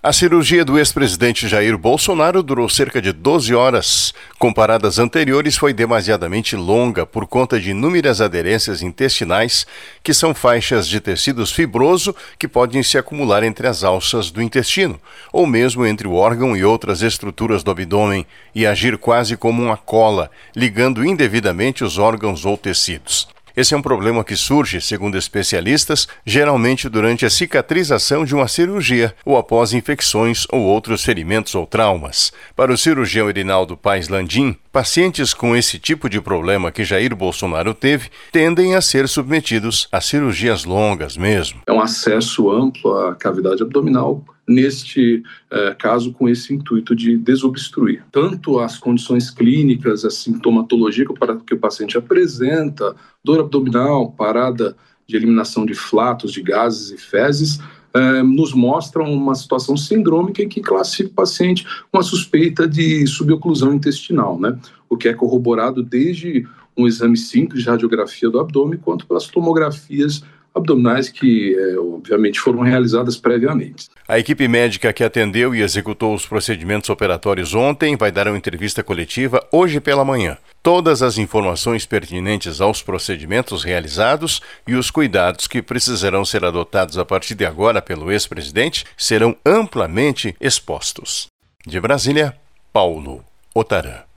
A cirurgia do ex-presidente Jair Bolsonaro durou cerca de 12 horas. Comparada às anteriores, foi demasiadamente longa por conta de inúmeras aderências intestinais, que são faixas de tecidos fibroso que podem se acumular entre as alças do intestino, ou mesmo entre o órgão e outras estruturas do abdômen, e agir quase como uma cola, ligando indevidamente os órgãos ou tecidos. Esse é um problema que surge, segundo especialistas, geralmente durante a cicatrização de uma cirurgia ou após infecções ou outros ferimentos ou traumas. Para o cirurgião Irinaldo Paes Landim, pacientes com esse tipo de problema que Jair Bolsonaro teve tendem a ser submetidos a cirurgias longas mesmo. É um acesso amplo à cavidade abdominal, neste caso com esse intuito de desobstruir. Tanto as condições clínicas, a sintomatologia que o paciente apresenta, dor abdominal, parada de eliminação de flatos, de gases e fezes, nos mostram uma situação sindrômica em que classifica o paciente com a suspeita de suboclusão intestinal, né? O que é corroborado desde um exame simples de radiografia do abdômen, quanto pelas tomografias abdominais que, obviamente, foram realizadas previamente. A equipe médica que atendeu e executou os procedimentos operatórios ontem vai dar uma entrevista coletiva hoje pela manhã. Todas as informações pertinentes aos procedimentos realizados e os cuidados que precisarão ser adotados a partir de agora pelo ex-presidente serão amplamente expostos. De Brasília, Paulo Otarã.